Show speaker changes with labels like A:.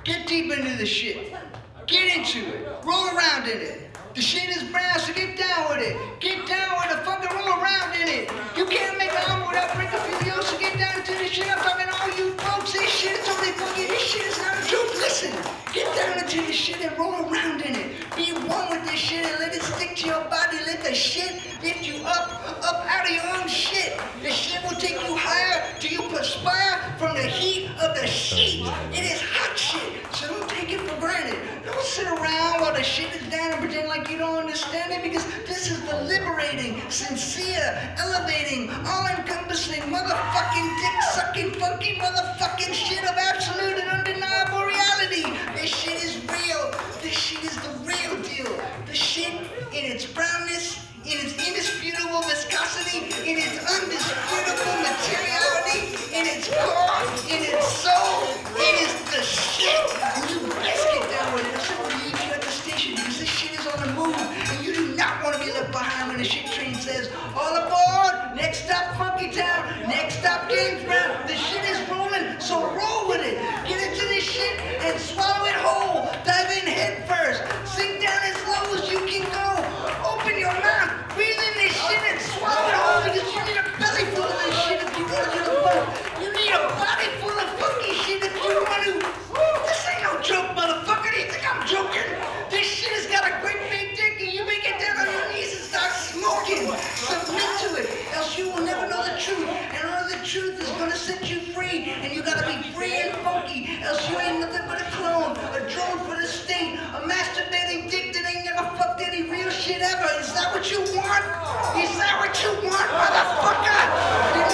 A: Get deep into the shit. Get into it. Roll around in it. The shit is brown, so get down with it. Get down with it. Fucking roll around in it. You can't make an omelet without breaking a few yolks, so get down into this shit. I'm talking to all you folks. This shit is only fucking, this shit is not a joke. Listen, get down into this shit and roll around in it. Be one with this shit and let it stick to your body. Let the shit lift you up out of your own shit. The shit will take you higher till you perspire from the heat of the sheet. It is hot shit, so don't take it for granted. Don't sit around while the shit is down and pretend like you don't understand it, because this is the liberating, sincere, elevating, all-encompassing, motherfucking dick-sucking, funky motherfucking shit of absolute and undeniable reality. This shit is real. This shit is the real deal. The shit in its brownness, in its indisputable viscosity, in its undisputable materiality, in its core, in its soul, it is the shit. And you best get down with it. I'm going to leave you at the station because this shit is on the move, and you do not want to be left behind when the shit train says, all aboard, next stop Funky Town, next stop James Brown. The shit is rolling, so roll with it. Get into this shit and swallow it whole. Dive in head first. Sink down as low as you can go. Open your mouth. Breathe in this shit and swallow it whole, because you need a belly full of this shit if you want to the boat. You need a body full of funky shit if you want to. This ain't no joke, motherfucker. Do you think I'm joking? This shit has got a great big dick, and you may get down on your knees and start smoking. Submit to it, else you will never know the truth. And all the truth is gonna set you free, and you gotta be free and funky, else you ain't nothing but a clone, a drone for the state, a masturbating dick that ain't never fucked any real shit ever. Is that what you want? Is that what you want, motherfucker?